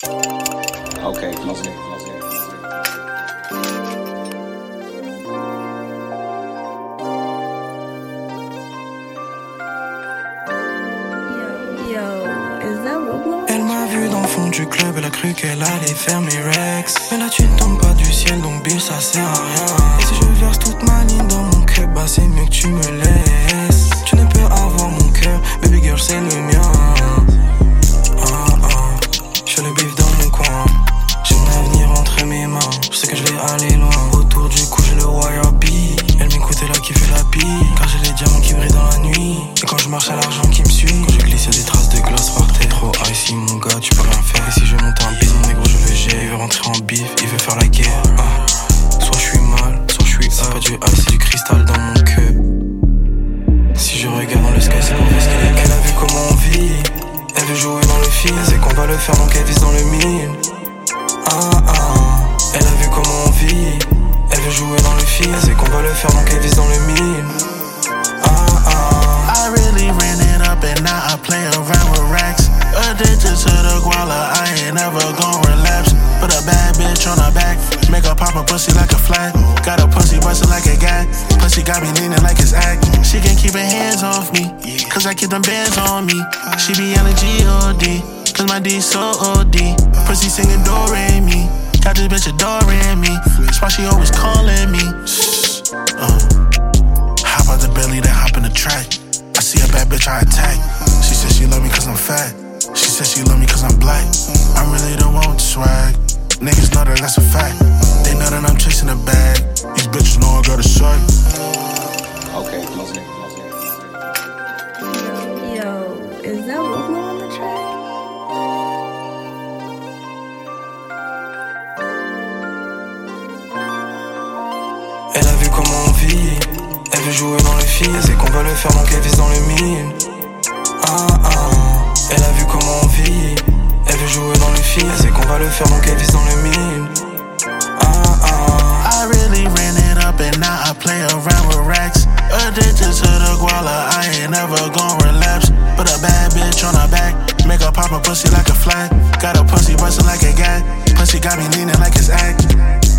Okay, close it. Elle m'a vu dans le fond du club, elle a cru qu'elle allait faire mes rex. Mais là tu ne tombes pas du ciel, donc bill ça sert à rien. Et si je verse toute ma ligne dans mon cup, bah c'est mieux que tu me laisses. Tu ne peux avoir mon cœur, baby girl c'est le mien. Je fais le bif dans mon coin, j'ai mon avenir entre mes mains. Je sais que je vais aller loin, autour du cou j'ai le wire bee. Elle m'écoute, elle a kiffé la pille, car j'ai les diamants qui brillent dans la nuit. Et quand je marche à l'argent qui me suit, quand je glisse y'a des traces de glace par terre. Trop icy mon gars, tu peux rien faire. Et si je monte un bise, mon négro je le gère. Il veut rentrer en bif, il veut faire la guerre. Soit je suis mal, soit je suis up. C'est pas du ice, c'est du cristal dans mon cœur. Si je regarde dans le sky, c'est pour voir ce qu'elle est. Elle a vu comment on vit, elle veut jouer dans le film. C'est qu'on va le faire donc elle vise dans le mille. Elle a vu comment on vit, elle veut jouer dans le film. C'est qu'on va le faire donc elle vise dans le mille. I really ran it up and now I play around with racks. Addicted to the guala, I ain't never gon' relapse. Put a bad bitch on her back, make her pop a pussy like a flag. Got a pussy bustin' like a gat, pussy got me leaning like it's act. She can't keep her hands off me, cause I keep them bands on me. She be yelling G-O-D, cause my D so OD. Pussy singing do-re-mi, got this bitch adoring me. That's why she always calling me. Hop out the belly, then hop in the track. I see a bad bitch, I attack. She said she love me cause I'm fat. She said she love me cause I'm black. I really don't want swag. Niggas know that that's a fact. They know that I'm chasing a bag. These bitches know I got a swag. Okay, close it. Yo, is that Rublo on the track? Elle a vu comment on vit, elle veut jouer dans le film. C'est qu'on va le faire donc elle vise dans le mille. Elle a vu comment on vit, elle veut jouer dans le film. C'est qu'on va le faire donc elle vise dans le mille. I really ran it up and now I play around with racks. Addicted to the guala, I ain't never gon' relapse. Put a bad bitch on her back, make her pop a pussy like a flag. Got a pussy bustin' like a gat, pussy got me leaning like it's act.